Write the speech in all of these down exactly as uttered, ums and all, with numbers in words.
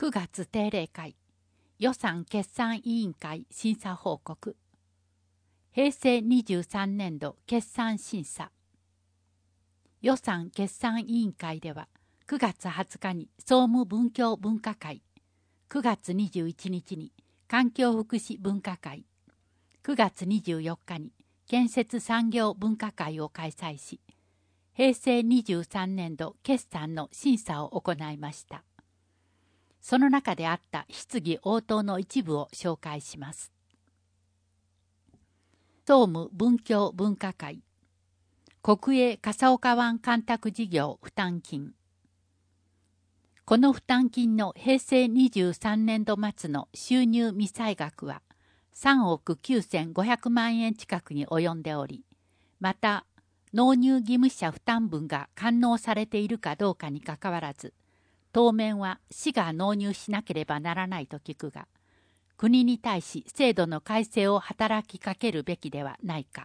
くがつ定例会予算決算委員会審査報告。へいせいにじゅうさんねんど決算審査。予算決算委員会ではくがつはつかに総務文教分科会、くがつにじゅういちにちに環境福祉分科会、くがつにじゅうよっかに建設産業分科会を開催し、へいせいにじゅうさんねんど決算の審査を行いました。その中であった質疑応答の一部を紹介します。総務文教分科会、国営笠岡湾干拓事業負担金。この負担金のへいせいにじゅうさんねんど末の収入未済額はさんおくきゅうせんごひゃくまんえん近くに及んでおり、また納入義務者負担分が完納されているかどうかにかかわらず、当面は市が納入しなければならないと聞くが、国に対し制度の改正を働きかけるべきではないか。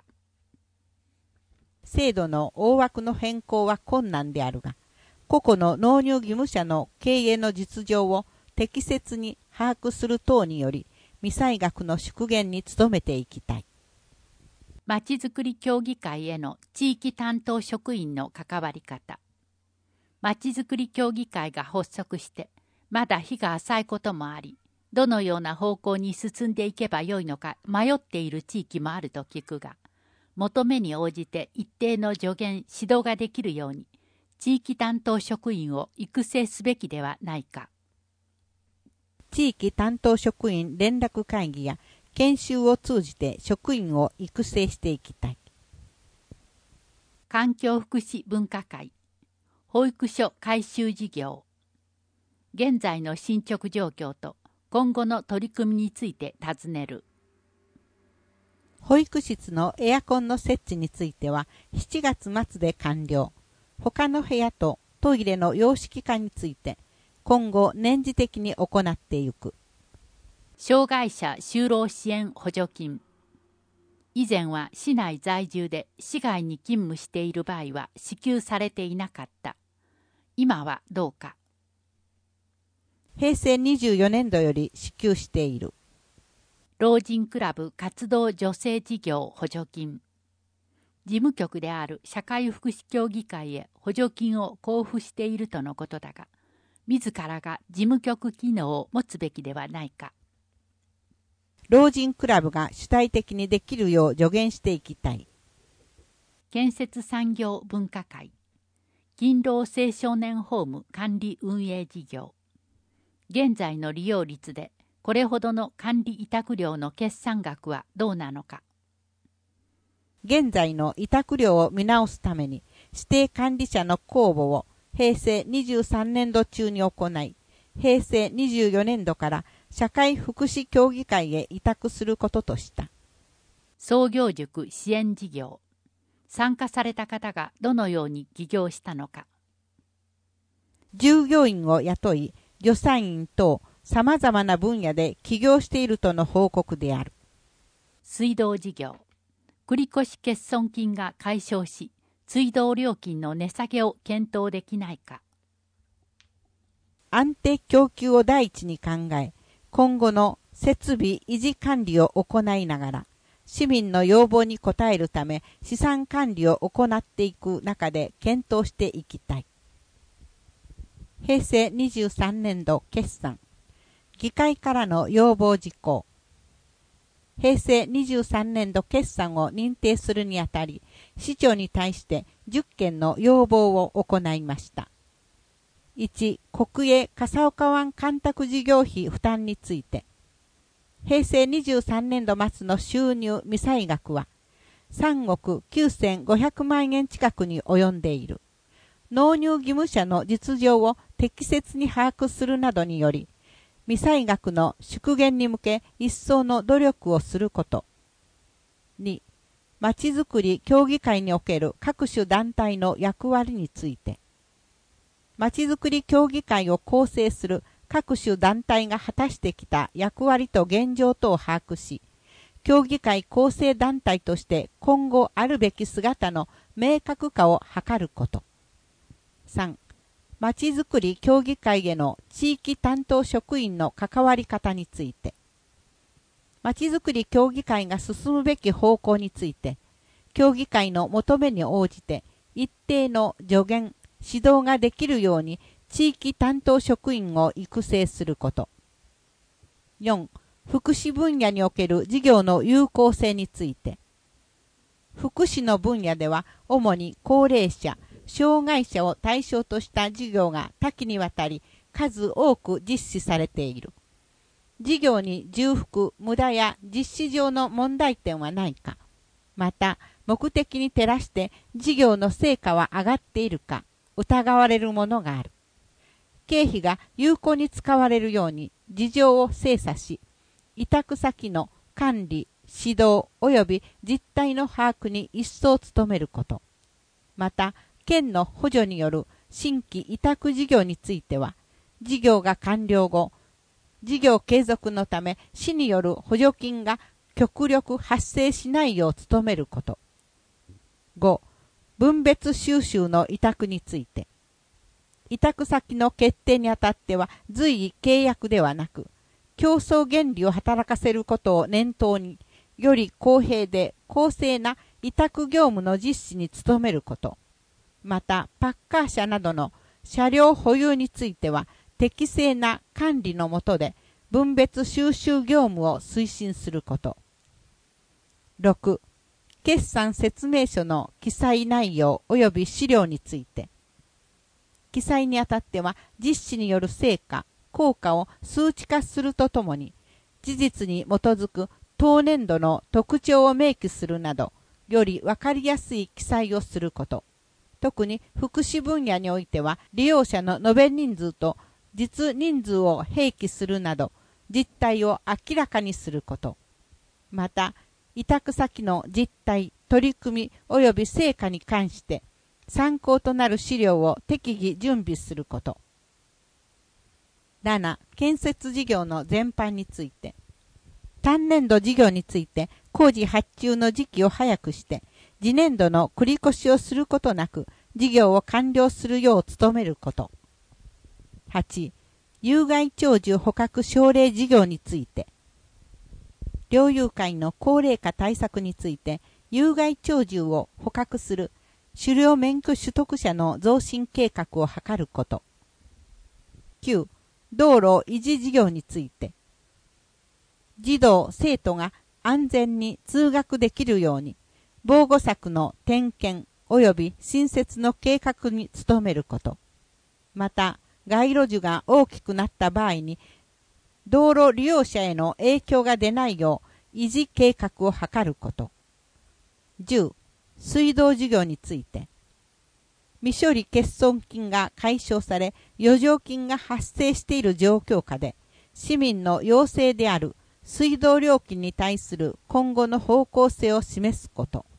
制度の大枠の変更は困難であるが、個々の納入義務者の経営の実情を適切に把握する等により、未済額の縮減に努めていきたい。 まちづくり協議会への地域担当職員の関わり方。まちづくり協議会が発足してまだ日が浅いこともあり、どのような方向に進んでいけばよいのか迷っている地域もあると聞くが、求めに応じて一定の助言・指導ができるように、地域担当職員を育成すべきではないか。 地域担当職員連絡会議や研修を通じて職員を育成していきたい。 環境福祉分科会、保育所改修事業。現在の進捗状況と今後の取り組みについて尋ねる。 保育室のエアコンの設置についてはしちがつまつで完了。他の部屋とトイレの洋式化について今後年次的に行っていく。 障害者就労支援補助金。以前は市内在住で市外に勤務している場合は支給されていなかった。今はどうか。 へいせいにじゅうよねんどより支給している。 老人クラブ活動助成事業補助金。事務局である社会福祉協議会へ補助金を交付しているとのことだが、自らが事務局機能を持つべきではないか。 老人クラブが主体的にできるよう助言していきたい。 建設産業分科会、勤労青少年ホーム管理運営事業。現在の利用率でこれほどの管理委託料の決算額はどうなのか。 現在の委託料を見直すために指定管理者の公募をへいせいにじゅうさんねんど中に行い、へいせいにじゅうよねんどから社会福祉協議会へ委託することとした。 創業塾支援事業。参加された方がどのように起業したのか。 従業員を雇い、助産院等様々な分野で起業しているとの報告である。 水道事業。繰越欠損金が解消し、水道料金の値下げを検討できないか。 安定供給を第一に考え、今後の設備維持管理を行いながら、市民の要望に応えるため資産管理を行っていく中で検討していきたい。へいせいにじゅうさんねんど決算。議会からの要望事項。へいせいにじゅうさんねんど決算を認定するにあたり、市長に対してじゅっけんの要望を行いました。いち、国営笠岡湾干拓事業費負担について。へいせいにじゅうさんねんど末の収入未済額はさんおくきゅうせんごひゃくまんえん近くに及んでいる。納入義務者の実情を適切に把握するなどにより、未済額の縮減に向け一層の努力をすること。に、まちづくり協議会における各種団体の役割について。まちづくり協議会を構成する各種団体が果たしてきた役割と現状等を把握し、協議会構成団体として今後あるべき姿の明確化を図ること。さん、 まちづくり協議会への地域担当職員の関わり方について、まちづくり協議会が進むべき方向について、協議会の求めに応じて一定の助言、指導ができるように地域担当職員を育成すること。よん、福祉分野における事業の有効性について、福祉の分野では主に高齢者、障害者を対象とした事業が多岐にわたり数多く実施されている。事業に重複、無駄や実施上の問題点はないか、また目的に照らして事業の成果は上がっているか疑われるものがある。経費が有効に使われるように事情を精査し、委託先の管理、指導及び実態の把握に一層努めること。また、県の補助による新規委託事業については、事業が完了後、事業継続のため市による補助金が極力発生しないよう努めること。ご、分別収集の委託について。委託先の決定にあたっては随意契約ではなく、競争原理を働かせることを念頭に、より公平で公正な委託業務の実施に努めること。また、パッカー車などの車両保有については、適正な管理の下で分別収集業務を推進すること。ろく、決算説明書の記載内容及び資料について。記載にあたっては、実施による成果、効果を数値化するとともに、事実に基づく当年度の特徴を明記するなど、よりわかりやすい記載をすること。特に福祉分野においては、利用者の延べ人数と実人数を併記するなど、実態を明らかにすること。また、委託先の実態、取り組み及び成果に関して、参考となる資料を適宜準備すること。なな、建設事業の全般について。単年度事業について工事発注の時期を早くして、次年度の繰り越しをすることなく、事業を完了するよう努めること。はち、有害鳥獣捕獲奨励事業について。猟友会の高齢化対策について、有害鳥獣を捕獲する狩猟免許取得者の増進計画を図ること。きゅう、道路維持事業について。児童・生徒が安全に通学できるように、防護柵の点検及び新設の計画に努めること。また、街路樹が大きくなった場合に、道路利用者への影響が出ないよう維持計画を図ること。じゅう、水道事業について。未処理欠損金が解消され、余剰金が発生している状況下で、市民の要請である水道料金に対する今後の方向性を示すこと。